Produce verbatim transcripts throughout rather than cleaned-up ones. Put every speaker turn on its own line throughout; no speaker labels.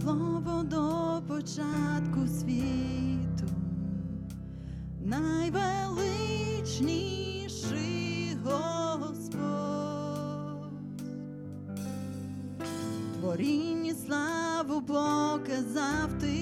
слово до початку світу, найвеличніший Господь. Творінні славу показав ти,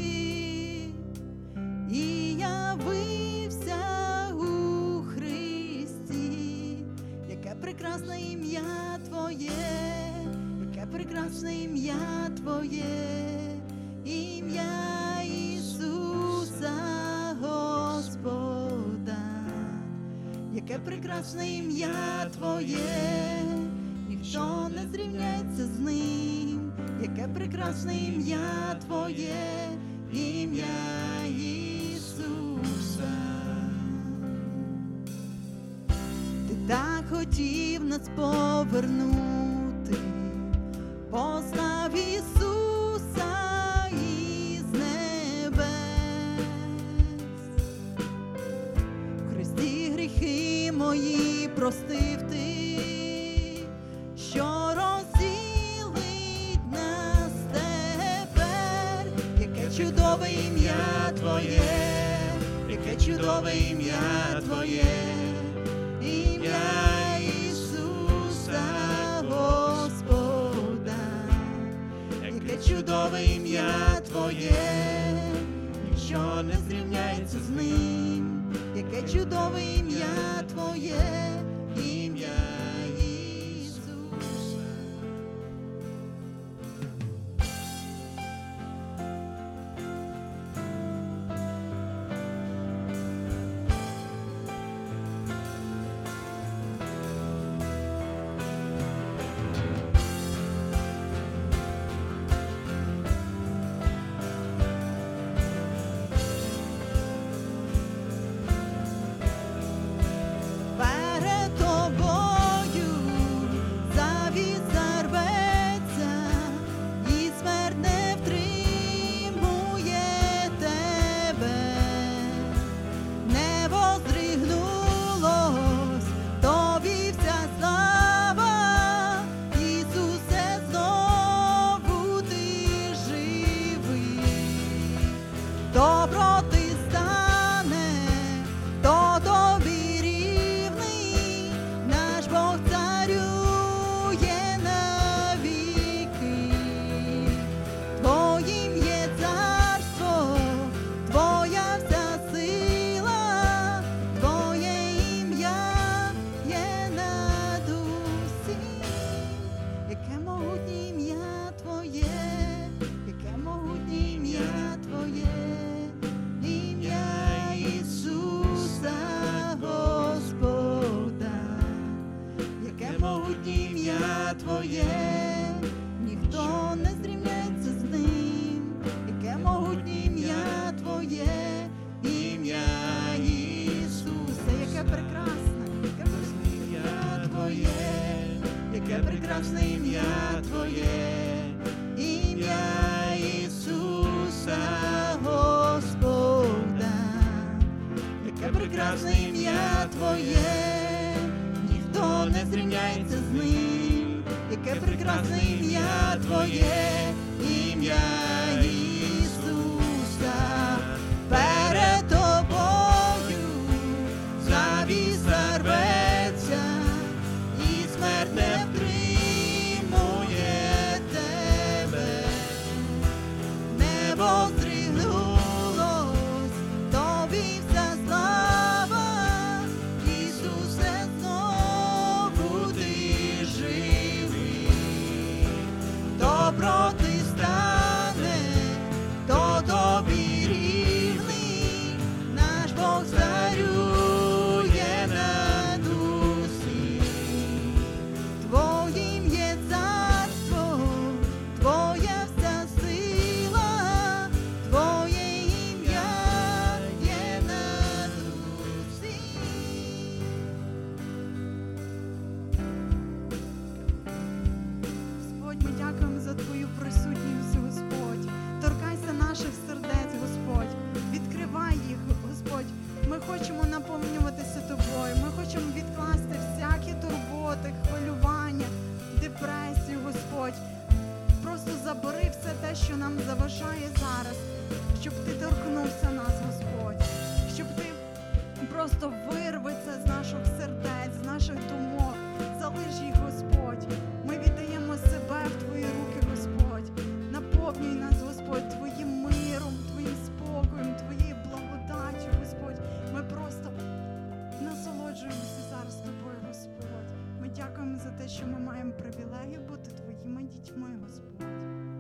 і явився у Христі. Яке прекрасне ім'я Твоє, яке прекрасне ім'я Твоє, ім'я Ісуса Господа. Яке прекрасне ім'я Твоє, ніхто не зрівняється з ним. Яке прекрасне ім'я Твоє, ім'я Ісуса. Ти так хотів нас повернути, послав Ісуса із небес. В Христі гріхи мої простив ти, що розділить нас тепер. Яке чудове ім'я Твоє, яке чудове ім'я Твоє, ім'я Ісуса Господа. Яке чудове ім'я Твоє, ніщо не зрівняється з ним. Яке чудове ім'я Твоє, ім'я Ісуса. Перед тобою завіса рветься, і смерть не втримує тебе. Небо здригнулось, тобі вся слава. Ісусе, знову ти живий. Доброти стане, хто тобі рівний. Наш Бог царює навіки. Твоїм є царство, твоя вся сила, твоє ім'я є над усім. Яке могутнє ім'я Твоє, яке могутнє ім'я Твоє, ім'я Ісуса Господа. Яке могутнє ім'я Твоє, ніхто не зрівняється з ним. Яке могутнє ім'я Твоє, ім'я Ісуса. Яке прекрасне, яке прекрасне ім'я Твоє, яке прекрасне ім'я Твоє, ім'я Ісуса Господа. Яке прекрасне ім'я Твоє, ніхто не зрівняється з ним. Яке прекрасне ім'я Твоє, ім'я Ісуса. Перед тобою завіса рветься, і смерть не втримує тебе. Небо здригнулось, тобі вся слава. Ісусе, знову ти живий. Доброти стане, хто тобі рівний. Наш Бог царює над усім. Твоїм є царство, твоя вся сила, твоє ім'я є над усім. Господь, ми дякуємо за Твою присутність, Господь. Торкайся наших сердець, Господь. Відкривай їх, Господь. Ми хочемо наповнюватися Тобою. Ми хочемо відкласти всякі турботи, хвилювання, депресію, Господь. Просто забери все те, що нам заважає насолоджуємося зараз тобою, Господь. Ми дякуємо за те, що ми маємо привілегію бути твоїми дітьми, Господь.